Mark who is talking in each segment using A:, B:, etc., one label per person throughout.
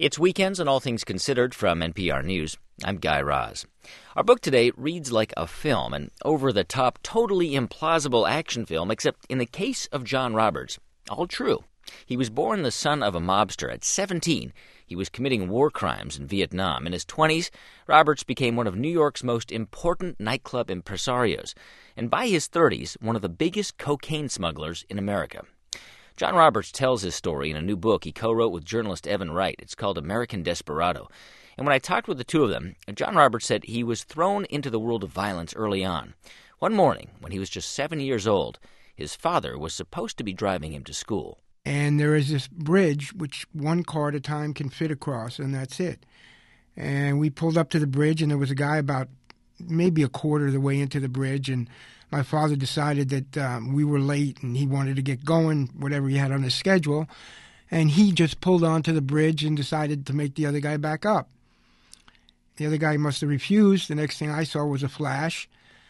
A: It's Weekends and All Things Considered from NPR News. I'm Guy Raz. Our book today reads like a film, an over-the-top, totally implausible action film, except in the case of John Roberts, all true. He was born the son of a mobster. At 17, he was committing war crimes in Vietnam. In his 20s, Roberts became one of New York's most important nightclub impresarios, and by his 30s, one of the biggest cocaine smugglers in America. John Roberts tells his story in a new book he co-wrote with journalist Evan Wright. It's called American Desperado. And when I talked with the two of them, John Roberts said he was thrown into the world of violence early on. One morning, when he was just 7 years old, his father was supposed to be driving him to school.
B: And there is this bridge which one car at a time can fit across, and that's it. And we pulled up to the bridge, and there was a guy about maybe a quarter of the way into the bridge, and my father decided that we were late and he wanted to get going, whatever he had on his schedule, and he just pulled onto the bridge and decided to make the other guy back up. The other guy must have refused. The next thing I saw was a flash,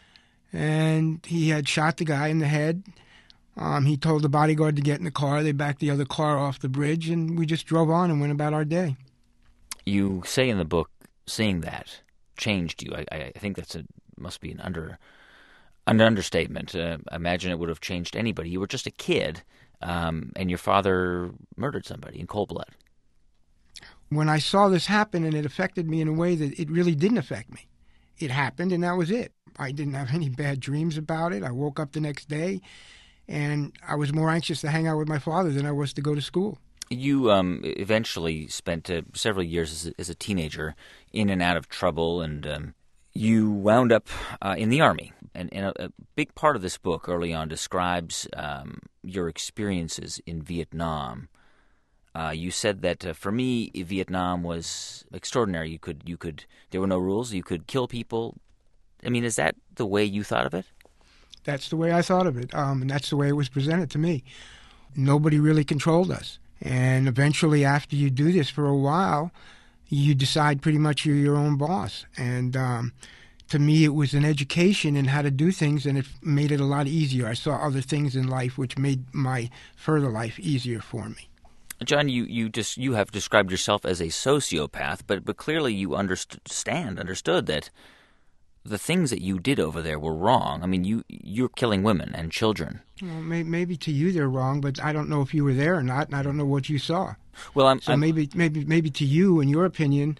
B: and he had shot the guy in the head. He told the bodyguard to get in the car. They backed the other car off the bridge, and we just drove on and went about our day.
A: You say in the book, seeing that changed you. I think must be an understatement. I imagine it would have changed anybody. You were just a kid, and your father murdered somebody in cold blood.
B: When I saw this happen, and it affected me in a way that it really didn't affect me. It happened, and that was it. I didn't have any bad dreams about it. I woke up the next day, and I was more anxious to hang out with my father than I was to go to school.
A: You eventually spent several years as a teenager in and out of trouble, and you wound up in the Army. And a big part of this book early on describes your experiences in Vietnam. You said that for me, Vietnam was extraordinary. You could. There were no rules. You could kill people. I mean, is that the way you thought of it?
B: That's the way I thought of it, and that's the way it was presented to me. Nobody really controlled us. And eventually, after you do this for a while, you decide pretty much you're your own boss. And to me, it was an education in how to do things, and it made it a lot easier. I saw other things in life which made my further life easier for me.
A: John, you have described yourself as a sociopath, but clearly you understood that the things that you did over there were wrong. I mean, you're killing women and children.
B: Well, maybe to you they're wrong, but I don't know if you were there or not, and I don't know what you saw.
A: Well,
B: maybe to you, in your opinion,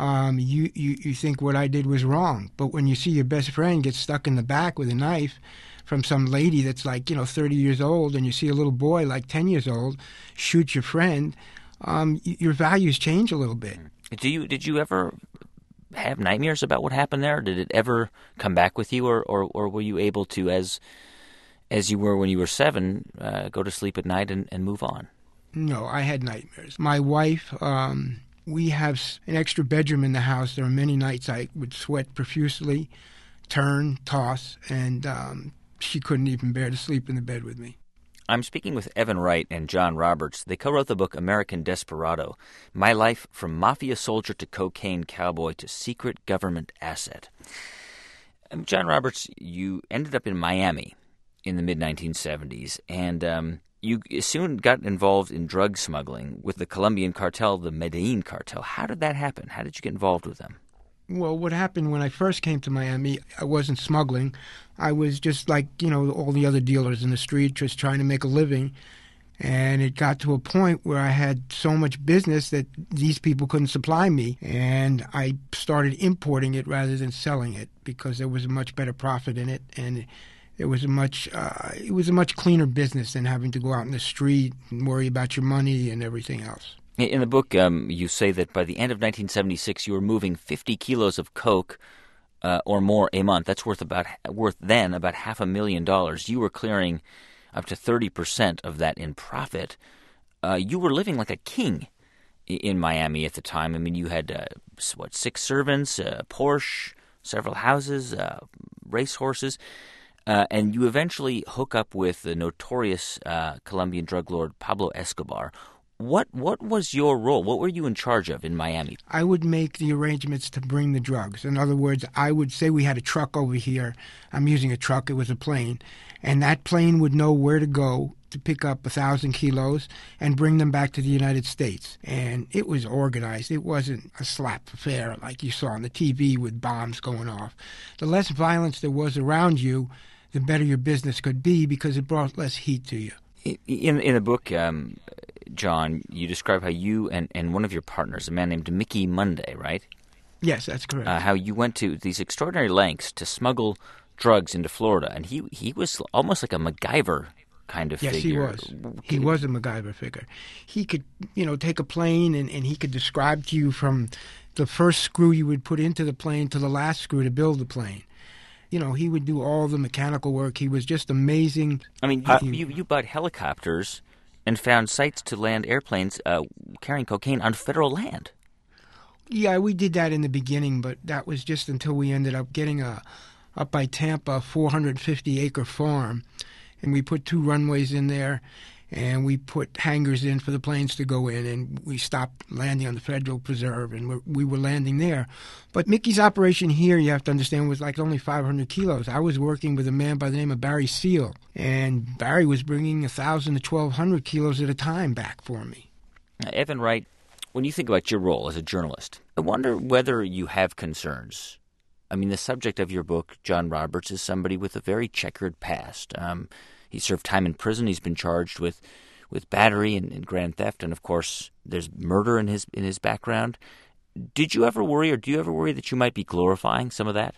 B: you think what I did was wrong. But when you see your best friend get stuck in the back with a knife from some lady that's 30 years old, and you see a little boy 10 years old shoot your friend, your values change a little bit.
A: Did you ever have nightmares about what happened there? Did it ever come back with you, or were you able to, as you were when you were 7, go to sleep at night and move on?
B: No, I had nightmares. My wife, we have an extra bedroom in the house. There are many nights I would sweat profusely, turn, toss, and she couldn't even bear to sleep in the bed with me.
A: I'm speaking with Evan Wright and John Roberts. They co-wrote the book American Desperado, My Life from Mafia Soldier to Cocaine Cowboy to Secret Government Asset. John Roberts, you ended up in Miami in the mid-1970s, and you soon got involved in drug smuggling with the Colombian cartel, the Medellin cartel. How did that happen? How did you get involved with them?
B: Well, what happened when I first came to Miami, I wasn't smuggling. I was just like, all the other dealers in the street, just trying to make a living. And it got to a point where I had so much business that these people couldn't supply me. And I started importing it rather than selling it because there was a much better profit in it. And it was a much cleaner business than having to go out in the street and worry about your money and everything else.
A: In the book, you say that by the end of 1976, you were moving 50 kilos of coke or more a month. That's worth then about $500,000. You were clearing up to 30% of that in profit. You were living like a king in Miami at the time. I mean, you had 6 servants, a Porsche, several houses, racehorses, and you eventually hook up with the notorious Colombian drug lord Pablo Escobar. What was your role? What were you in charge of in Miami?
B: I would make the arrangements to bring the drugs. In other words, I would say we had a truck over here. I'm using a truck. It was a plane. And that plane would know where to go to pick up 1,000 kilos and bring them back to the United States. And it was organized. It wasn't a slap affair like you saw on the TV with bombs going off. The less violence there was around you, the better your business could be because it brought less heat to you.
A: In the book, John, you describe how you and one of your partners, a man named Mickey Monday, right?
B: Yes, that's correct.
A: How you went to these extraordinary lengths to smuggle drugs into Florida. And he was almost like a MacGyver kind of figure.
B: Yes, he was. He was a MacGyver figure. He could, take a plane and he could describe to you from the first screw you would put into the plane to the last screw to build the plane. He would do all the mechanical work. He was just amazing.
A: I mean, you bought helicopters and found sites to land airplanes carrying cocaine on federal land.
B: Yeah, we did that in the beginning, but that was just until we ended up getting up by Tampa, 450-acre farm, and we put 2 runways in there, and we put hangars in for the planes to go in, and we stopped landing on the Federal Preserve, and we were landing there. But Mickey's operation here, you have to understand, was like only 500 kilos. I was working with a man by the name of Barry Seal, and Barry was bringing 1,000 to 1,200 kilos at a time back for me.
A: Evan Wright, when you think about your role as a journalist, I wonder whether you have concerns. I mean, the subject of your book, John Roberts, is somebody with a very checkered past. He served time in prison. He's been charged with battery and grand theft, and of course, there's murder in his background. Did you ever worry, or do you ever worry that you might be glorifying some of that?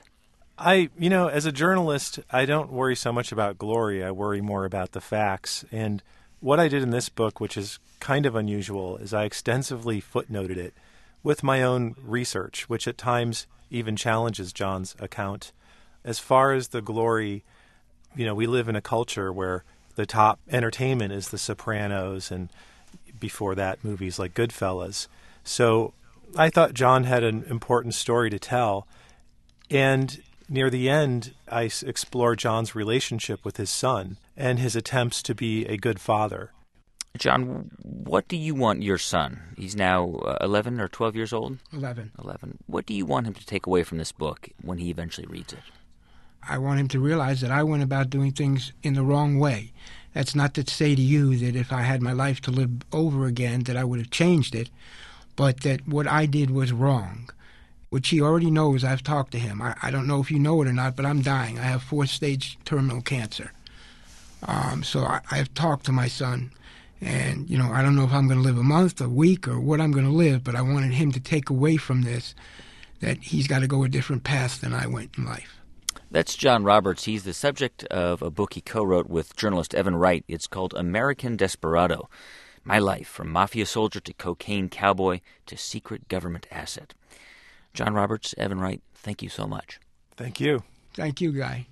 C: As a journalist, I don't worry so much about glory. I worry more about the facts. And what I did in this book, which is kind of unusual, is I extensively footnoted it with my own research, which at times even challenges John's account. As far as the glory, we live in a culture where the top entertainment is The Sopranos, and before that, movies like Goodfellas. So I thought John had an important story to tell. And near the end, I explore John's relationship with his son and his attempts to be a good father.
A: John, what do you want your son? He's now 11 or 12 years old?
B: 11.
A: 11. What do you want him to take away from this book when he eventually reads it?
B: I want him to realize that I went about doing things in the wrong way. That's not to say to you that if I had my life to live over again that I would have changed it, but that what I did was wrong, which he already knows. I've talked to him. I don't know if you know it or not, but I'm dying. I have 4th-stage terminal cancer. So I've talked to my son, and, I don't know if I'm going to live a month, a week, or what I'm going to live, but I wanted him to take away from this that he's got to go a different path than I went in life.
A: That's John Roberts. He's the subject of a book he co-wrote with journalist Evan Wright. It's called American Desperado: My Life from Mafia Soldier to Cocaine Cowboy to Secret Government Asset. John Roberts, Evan Wright, thank you so much.
C: Thank you.
B: Thank you, Guy.